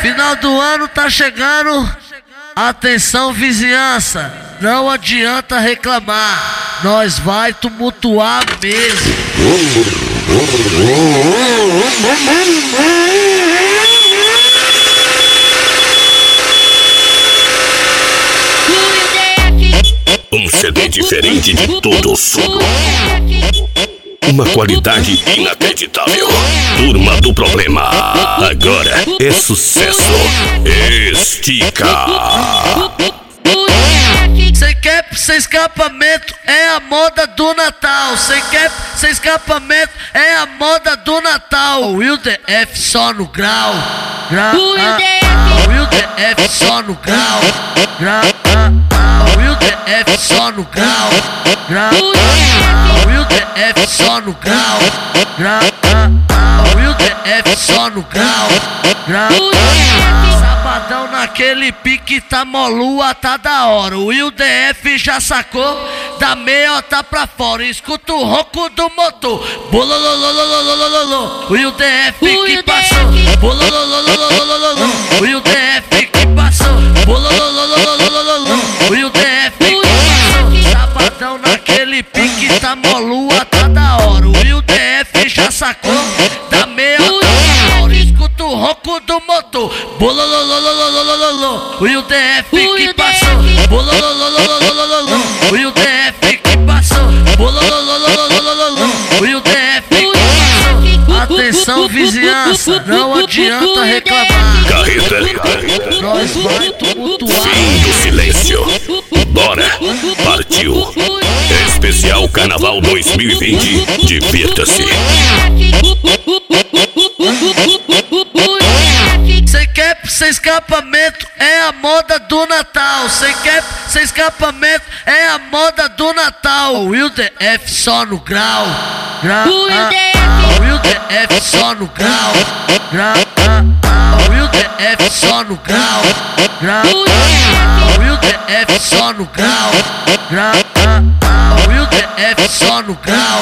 Final do ano tá chegando. Atenção, vizinhança, não adianta reclamar, nós vai tumultuar mesmo. Um CD diferente de todos. Uma qualidade inacreditável. Turma do Problema. Agora é sucesso. Estica. Sem cap, sem escapamento, é a moda do Natal. Sem cap, sem escapamento, é a moda do Natal. Will DF só no grau. Will DF só no grau. Will DF só no grau. Will DF só no grau. Will DF só no grau. Sabadão naquele pique tá molua, tá da hora. O Will DF já sacou da meiota pra fora. Escuta o ronco do motor. Bololololololololololol. Will DF que passou. Bololololololololol. Will DF que passou. Bolololololololol. Will DF que passou. Sabadão naquele pique tá molua, tá da hora. O Will DF já sacou da meiota pra fora. Escuta o ronco do motor. Bololololololololol. Will DF que passou. Bolololololololol. Will DF que passou. Bolololololololol. Will DF que passou. Atenção, vizinhança, não adianta reclamar. Carreta. Nós vai tumultuar. Fim do silêncio. Bora. Partiu. Especial Carnaval 2020. Divirta-se. Sem cap, sem escapamento, é a moda do Natal. Sem cap, sem escapamento, é a moda do Natal. Will DF só no grau. Will DF só no grau. Will DF só no grau. Will DF só no grau. Will DF só no grau.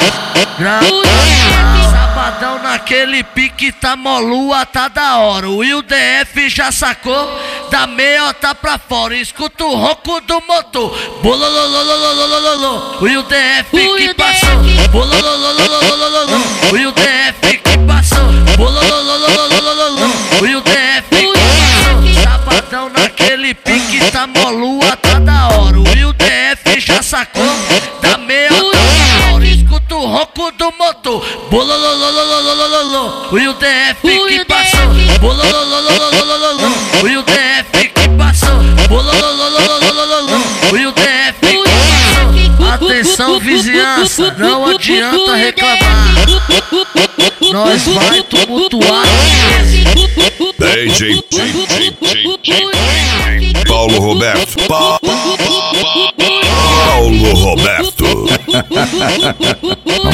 Sabadão naquele pique tá molua, tá da hora. O Will DF já sacou da meiota pra fora. Escuta o ronco do motor. Bololololololololol. Will DF que passou. Bolololololololol. Will DF que passou. Bolololololololol. Will DF que passou. Sabadão naquele pique tá molua, tá da hora. O Will DF já sacou da meiota pra fora. Escuta o ronco do motor. Bolololololololol. Will DF que passou. Bolololololololol. Will DF que passou. Bolololololololol. Will DF que passou. Atenção, vizinhança, não adianta reclamar. Nós vai tumultuar. DJ Paulo Roberto. Paulo Roberto.